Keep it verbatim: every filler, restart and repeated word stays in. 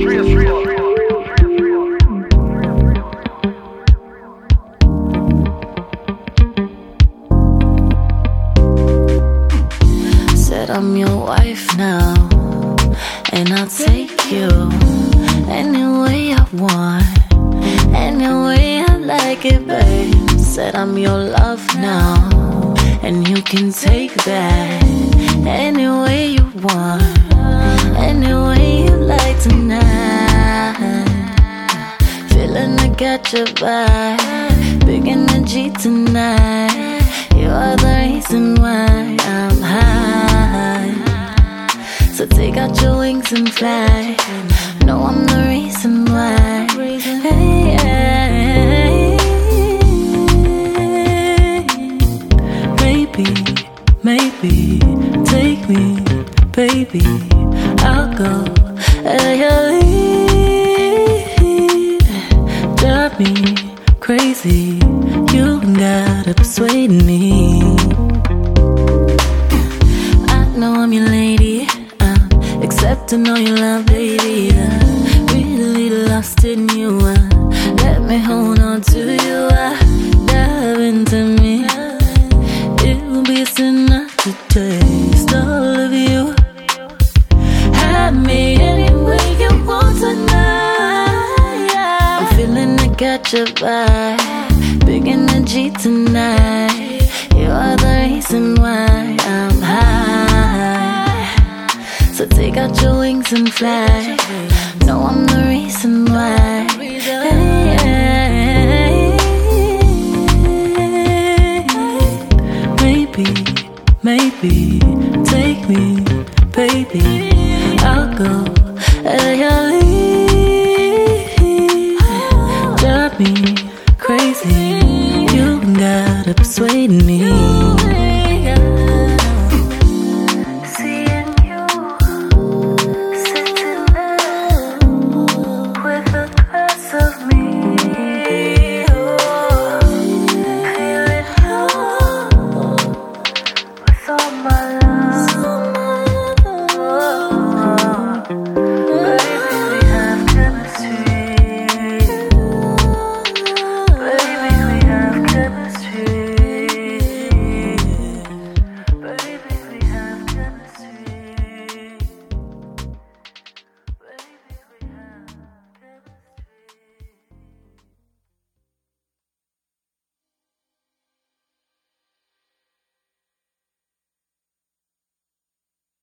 Said I'm your wife now, and I'll take you any way I want, any way I like it, babe. Said I'm your love now, and you can take that any way you want, any way you like tonight. Feeling I got your vibe, big energy tonight. You are the reason why I'm high. So take out your wings and fly. No, I'm the reason why. Hey, hey, maybe, maybe take me, baby. I'll go at your lead. Drive me crazy. You gotta persuade me. I know I'm your lady. I'm accepting all your love, baby. I'm really lost in you. Uh, let me hold on to you. Uh, dive into me. It will be a sin not to taste all of you. Have me any way you want tonight. I'm feeling I got your vibe, big energy tonight. You are the reason why I'm high. So take out your wings and fly. No, I'm the reason why. Hey, hey, maybe, maybe take me, baby. I'll go at your lead. Drive me crazy. You gotta persuade me.